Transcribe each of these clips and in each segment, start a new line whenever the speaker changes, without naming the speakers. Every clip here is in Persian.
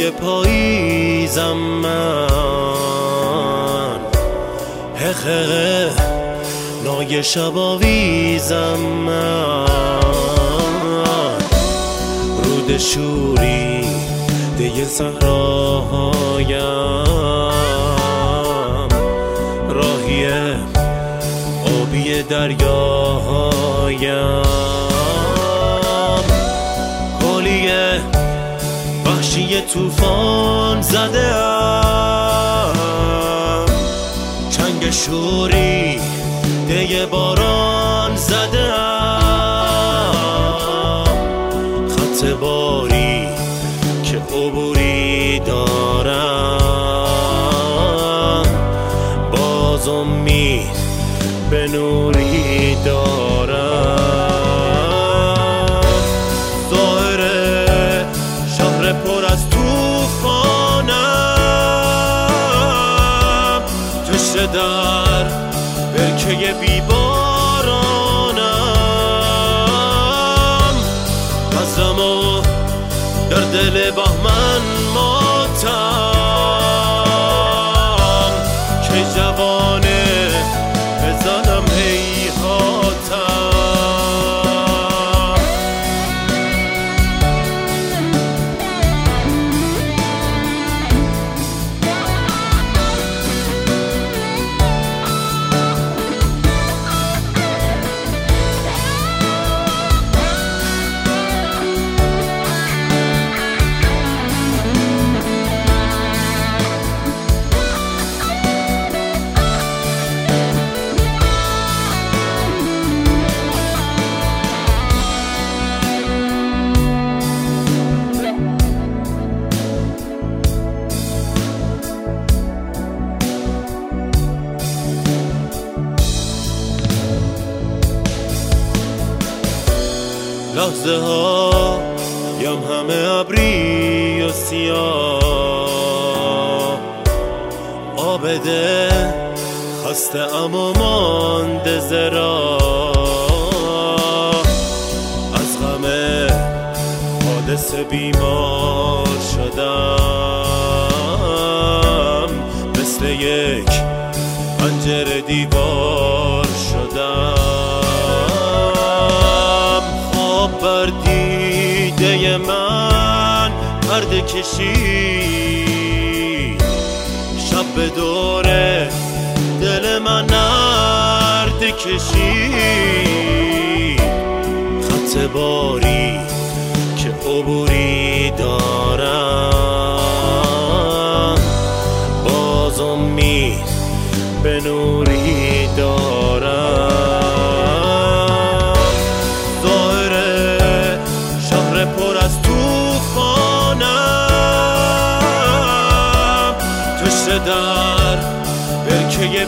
های پاییزم من، هخه نای شب آویزم من، رود شوری ده صحراهایم، راهی آبی دریاهایم، گلیه وحشی طوفان زده ام، چنگ شوری ده باران زده ام، خط باری که عبوری دارم، باز امید به نوری دارم. ظاهر شهر پر از توفانم، تشنه در برکه بیبارانم، بذرمو در دل بهمن ماتم، که جوانه بزنم هیهاتم. لحظه ها یم همه ابری و سیاه، آبده خسته اما مانده زرا، از غم حادثه بیمار شدم، مثل یک پنجره دیوار شدم، بر دیده من پرده کشید، شب به دور دل من نرد کشید، خط باری که عبوری دارم، باز امید به نوری دارم. پر از توفانم، تشنه در برکه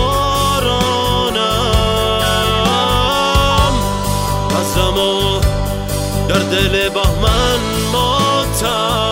بیبارانم، بذرمو در دل بهمن ماتم،